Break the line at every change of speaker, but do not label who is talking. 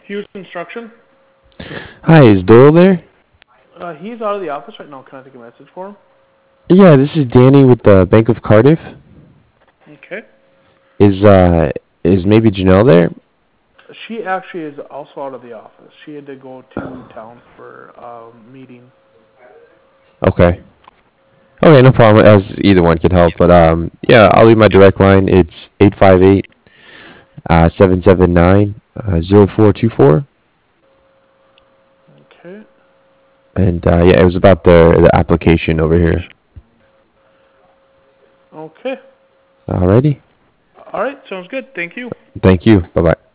Hughes Construction.
Hi, is Doyle there?
He's out of the office right now. Can I take a message for him?
Yeah, this is Danny with the Bank of Cardiff.
Okay.
Is maybe Janelle there?
She actually is also out of the office. She had to go to town for a meeting.
Okay. Okay, no problem. As either one can help, but yeah, I'll leave my direct line. It's 858 779 0424.
Okay.
And yeah, it was about the application over here.
Okay.
Alrighty.
All right. Sounds good. Thank you.
Thank you. Bye bye.